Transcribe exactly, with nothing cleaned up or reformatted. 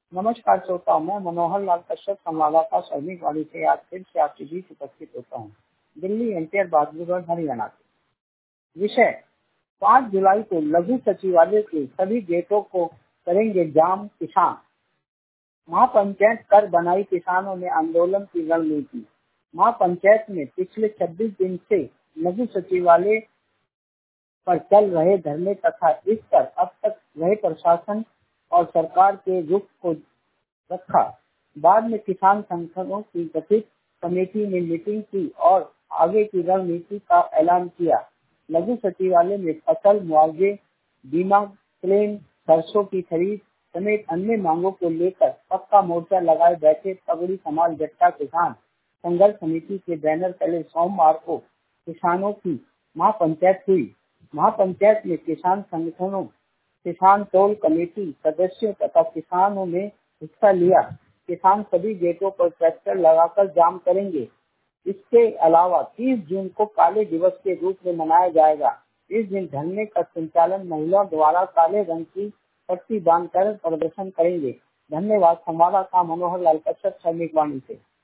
नमस्कार श्रोताओं, मैं मनोहर लाल कश्यप संवाददाता सैनिक वाणी से आज फिर से आपके बीच उपस्थित होता हूँ। दिल्ली एनटीआर बहादुरगढ़ हरियाणा के विषय पाँच जुलाई को लघु सचिवालय के सभी गेटों को करेंगे जाम किसान। महापंचायत कर बनाई किसानों ने आंदोलन की रणनीति। महापंचायत में पिछले छब्बीस दिन से लघु सचिवालय पर चल रहे धरने तथा इस पर अब तक रहे प्रशासन और सरकार के रुख को रखा। बाद में किसान संगठनों की गठित कमेटी ने मीटिंग की और आगे की रणनीति का ऐलान किया। लघु सचिवालय में फसल मुआवजे, बीमा क्लेम, सरसों की खरीद समेत अन्य मांगों को लेकर पक्का मोर्चा लगाए बैठे पगड़ी समाज जट्टा किसान संघर्ष समिति के बैनर तले सोमवार को किसानों की महापंचायत हुई। महापंचायत में किसान संगठनों, किसान टोल कमेटी सदस्यों तथा किसानों ने हिस्सा लिया। किसान सभी गेटों पर ट्रैक्टर लगाकर जाम करेंगे। इसके अलावा तीस जून को काले दिवस के रूप में मनाया जाएगा। इस दिन धरने का संचालन महिलाओं द्वारा काले रंग की पट्टी बांधकर प्रदर्शन करेंगे। धन्यवाद। संवाददाता मनोहर लाल कश्यप, सैनिक वाणी से।